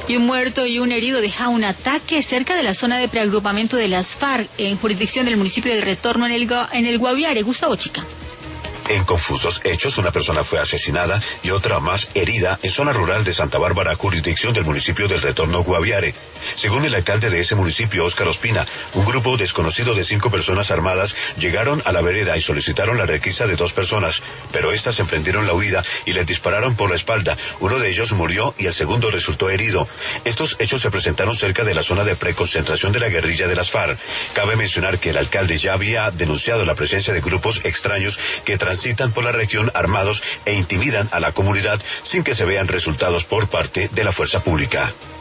Y un muerto y un herido deja un ataque cerca de la zona de preagrupamiento de las FARC en jurisdicción del municipio del Retorno en el Guaviare. Gustavo Chica. En confusos hechos, una persona fue asesinada y otra más herida en zona rural de Santa Bárbara, jurisdicción del municipio del Retorno Guaviare. Según el alcalde de ese municipio, Óscar Ospina, un grupo desconocido de 5 personas armadas llegaron a la vereda y solicitaron la requisa de 2 personas, pero estas emprendieron la huida y les dispararon por la espalda. Uno de ellos murió y el segundo resultó herido. Estos hechos se presentaron cerca de la zona de preconcentración de la guerrilla de las FARC. Cabe mencionar que el alcalde ya había denunciado la presencia de grupos extraños que transitan por la región armados e intimidan a la comunidad sin que se vean resultados por parte de la fuerza pública.